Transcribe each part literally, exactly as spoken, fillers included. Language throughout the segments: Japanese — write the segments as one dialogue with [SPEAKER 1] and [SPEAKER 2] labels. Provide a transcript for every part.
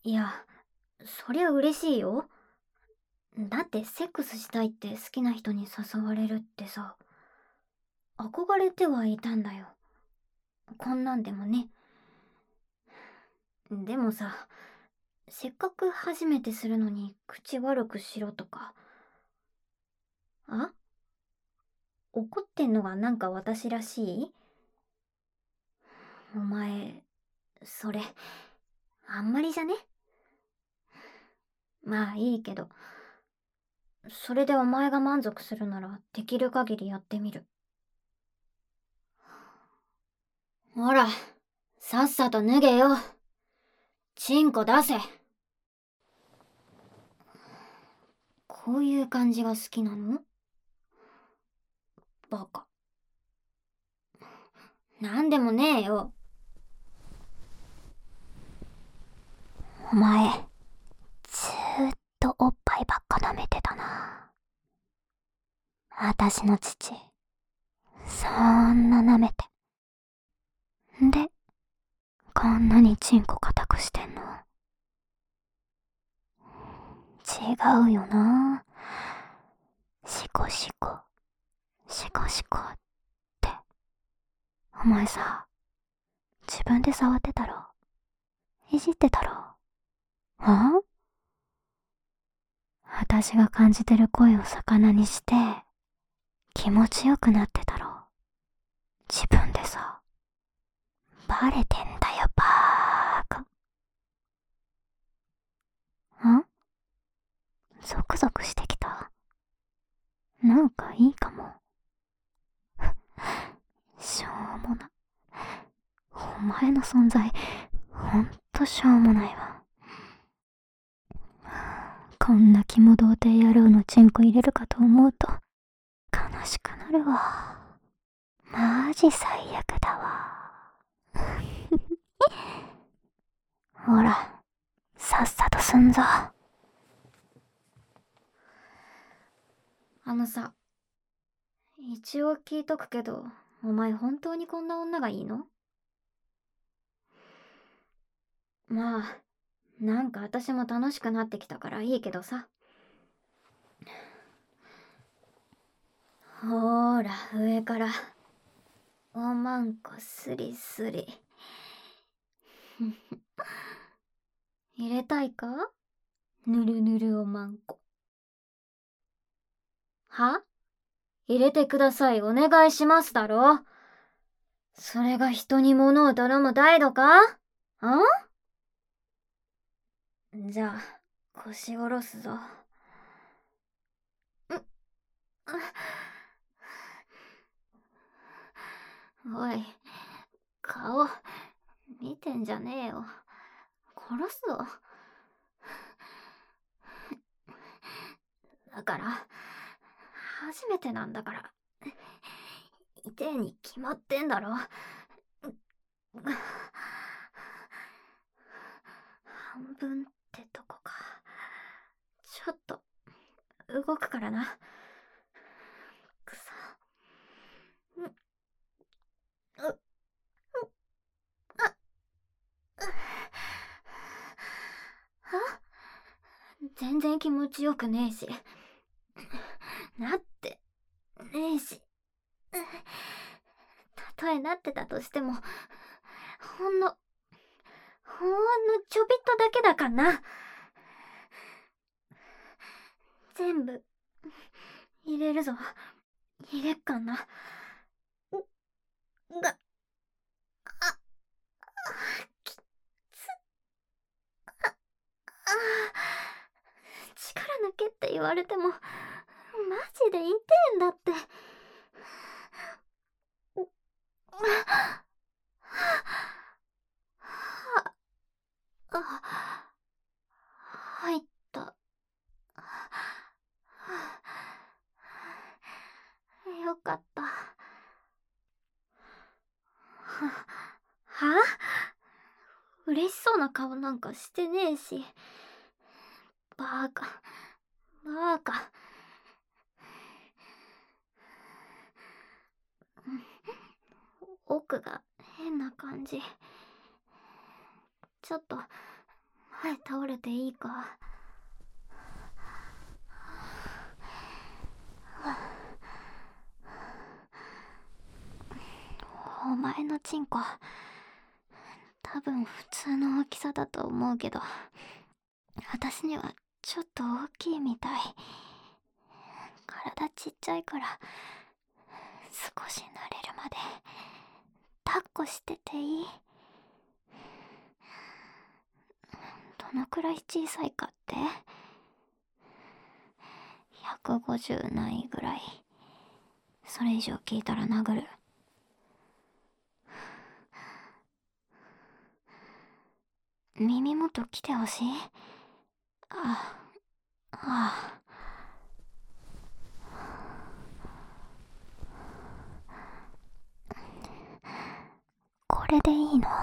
[SPEAKER 1] いや、そりゃ嬉しいよ。だってセックスしたいって好きな人に誘われるってさ、憧れてはいたんだよ。こんなんでもね。でもさ、せっかく初めてするのに口悪くしろとか。あ、怒ってんのがなんか私らしい？お前、それ、あんまりじゃね？まあいいけど、それでお前が満足するならできる限りやってみる。ほら、さっさと脱げよ。チンコ出せ。こういう感じが好きなの？バカ。なんでもねえよ。お前、ずーっとおっぱいばっか舐めてたな。あたしの父、そんな舐めて。で、こんなにチンコ固くしてんの？違うよな。シコシコ、シコシコって。お前さ、自分で触ってたろ？いじってたろ？あ？私が感じてる声を魚にして、気持ちよくなってたろ？自分でさ。バレてんだよ、バーカ。ん？ゾクゾクしてきた？なんかいいかも。しょうもな。お前の存在、ほんとしょうもないわ。こんな肝童貞野郎のチンコ入れるかと思うと、悲しくなるわ。マジ最悪だわ。ほら、さっさとすんぞ。あのさ、一応聞いとくけど、お前本当にこんな女がいいの？まあ、なんか私も楽しくなってきたからいいけどさ。ほーら、上から。おまんこスリスリ。入れたいか？ぬるぬるおまんこ。は？入れてください、お願いしますだろ。それが人に物を頼む態度か？ん？じゃあ、腰下ろすぞ。ん？おい、顔、見てんじゃねえよ。殺すぞ。だから、初めてなんだから。痛えに決まってんだろ。半分ってとこか。ちょっと、動くからな。くそ。う、う、あ、あ、全然気持ちよくねえし。なってねえし。たとえなってたとしても、ほんの、ほんのちょびっとだけだかんな。全部、入れるぞ。入れっかんな。が、あ、きつ、あ、力抜けって言われても、マジで痛えんだって。あ、入った。よかった。は、は？嬉しそうな顔なんかしてねえし。バーカ、バーカ。奥が変な感じ。ちょっと前倒れていいか。お前のチンコ多分普通の大きさだと思うけど、私にはちょっと大きいみたい。体ちっちゃいから少し慣れるまで抱っこしてていい？どのくらい小さいかって？ひゃくごじゅうないぐらい。それ以上聞いたら殴る。耳元来てほしい？ああ、ああ。これでいいの？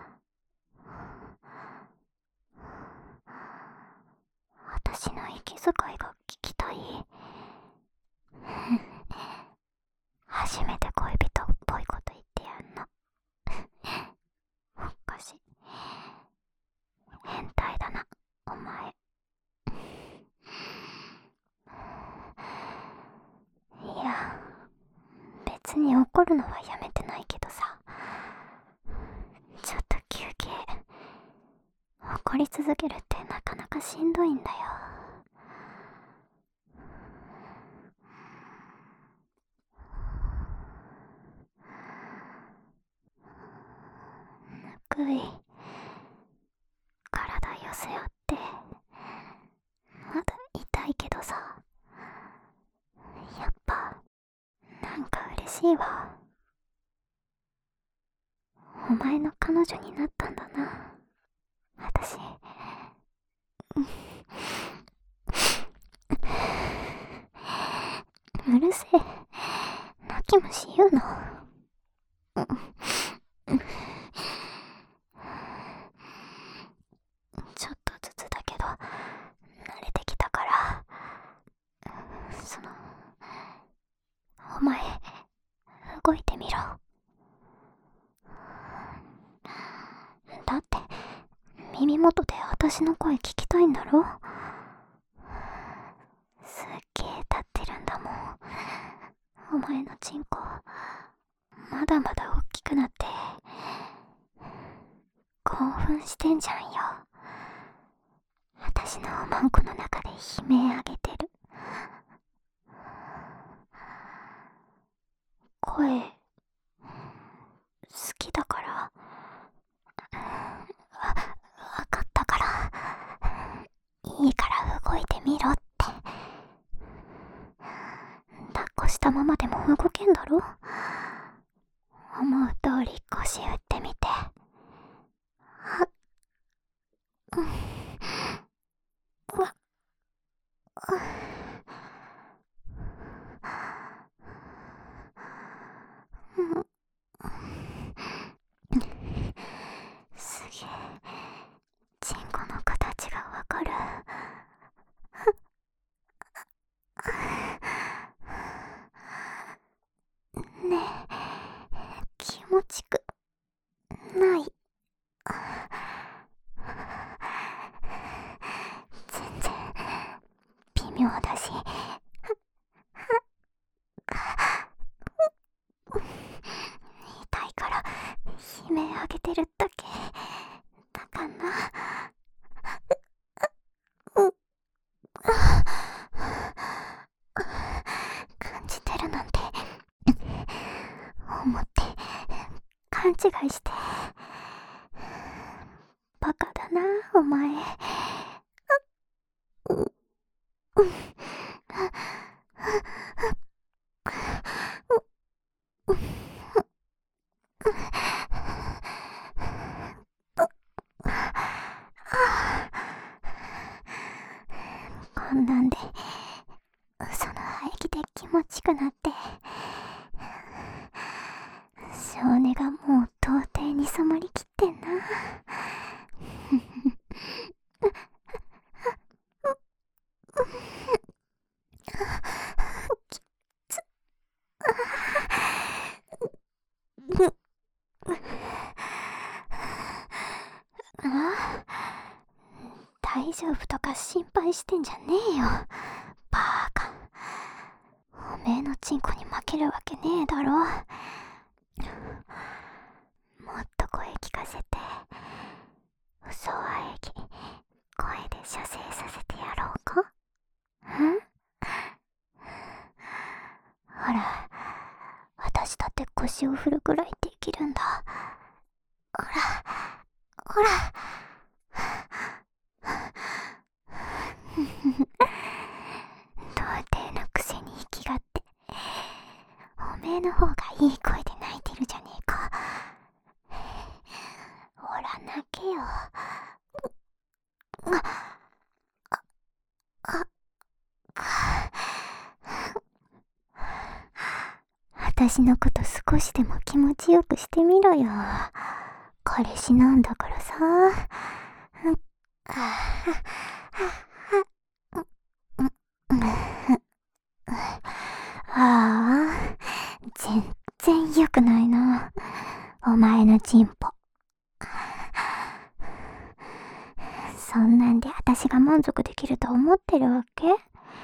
[SPEAKER 1] 私の息遣いが聞きたい？初めて恋人っぽいこと言ってやんの。おかしい。変態だな、お前。いや、別に怒るのはやめてないけどさ。ちょっと休憩。怒り続けるってなかなかしんどいんだよ。ぬくい。体寄せ合って。まだ痛いけどさ。やっぱ、なんか嬉しいわ。お前の彼女になったんだな、私。うるせえ。泣き虫言うの。ちょっとずつだけど慣れてきたから。その、お前動いてみろ。だって耳元で私の声聞きたいんだろ？すっげえ立ってるんだもん。お前のチンコまだまだ大きくなって興奮してんじゃんよ。私のおまんこの中で悲鳴あげてる。声好きだから。わ、わかったから。いいから動いてみろって。抱っこしたままでも動けんだろ？思う通り腰打ってみて。あっ、うん、うわ、うん、すげえチンコの形がわかる。ねえ、気持ちくない？全然微妙だし。痛いから悲鳴あげてるだけだかな。感じてるなんて思って勘違いして。バカだなお前。こんなんで嘘の排気で気持ちくなって、性根がもう到底に染まりきってんな。 大丈夫とか心配してんじゃねえよ。バーカ。おめえのチンコに負けるわけねえだろ。もっと声聞かせて。嘘はえぎ、声で射精させてやろうか。ん？ほら、私だって腰を振るくらいできるんだ。ほら、ほら。童貞のくせに息がって、おめえの方がいい声で泣いてるじゃねえか。ほら泣けよ。あ、あ、あ、私のこと少しでも気持ちよくしてみろよ。彼氏なんだからさ。ああ、全然良くないな、お前のチンポ。そんなんで私が満足できると思ってるわけ？は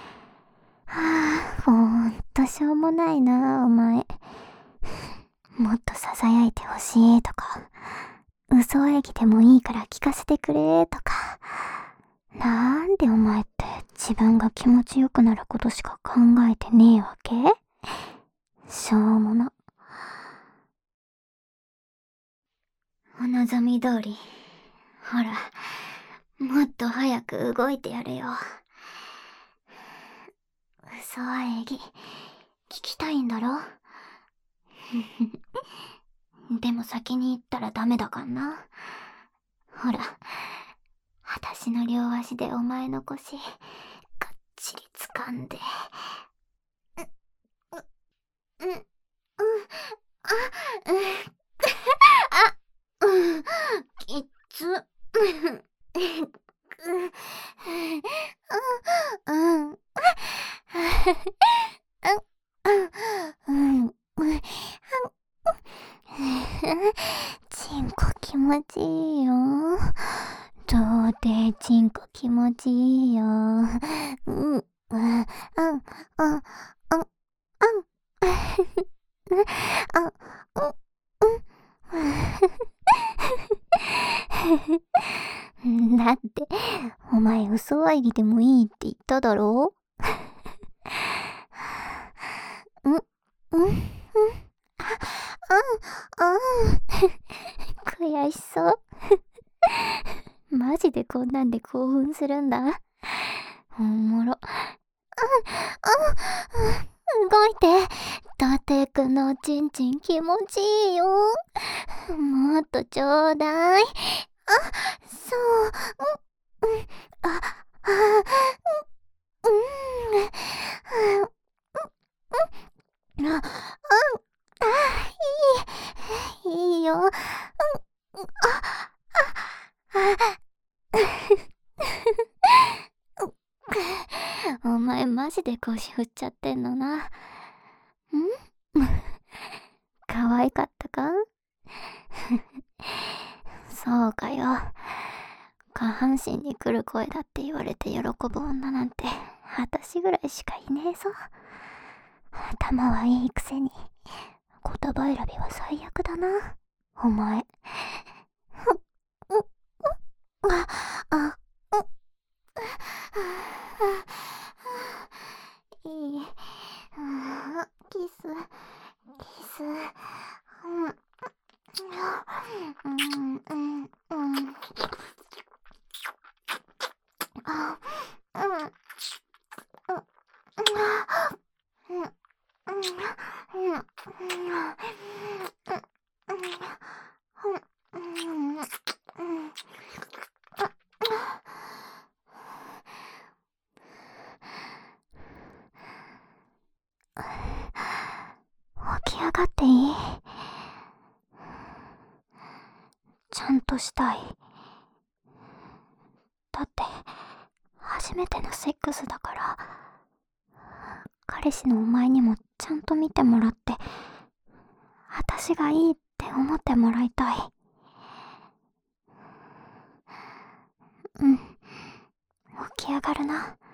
[SPEAKER 1] あ、ほんとしょうもないな、お前。もっと囁いてほしいとか、嘘演技でもいいから聞かせてくれとか。なんでお前って自分が気持ちよくなることしか考えてねえわけ？しょうもな。お望み通り、ほら、もっと早く動いてやれよ。嘘演技、聞きたいんだろ？でも先に言ったらダメだかんな。ほら、私の両足でお前の腰、がっちり掴んで。う、う、うん、うん、あ、うん、あ、うん、きつ、うん、うん、うん、うん、うん、チンコ気持ちいいよ。童貞チンコ気持ちいいよ。うん、うん、うん、うん、うん、うん、だって、お前嘘演技でもいいって言っただろ？うん、うん、うん、あ、うん、悔しそう。マジでこんなんで興奮するんだ。おもろ。うん、うん、動いて。ダテくんのチンチン気持ちいいよ。もっとちょうだい。あ、そう、うん、うん、あ、あ、うん、うん、うん、あ、うん、あ、いい、いいよ。うん、あ、あ、お前マジで腰振っちゃってんのな。ん？可愛かったか？そうかよ。下半身に来る声だって言われて喜ぶ女なんて私ぐらいしかいねえぞ。頭はいいくせに言葉選びは最悪だな、お前。あ、あ、いい。キス、キス。うん、うん、うん、うん。あ、うん、うん、うん、うん、うん、起き上がっていい？ちゃんとしたい。だって初めてのセックスだから、彼氏のお前にもちゃんと見てもらって、私がいいって思ってもらいたい。うん、 きやがるな。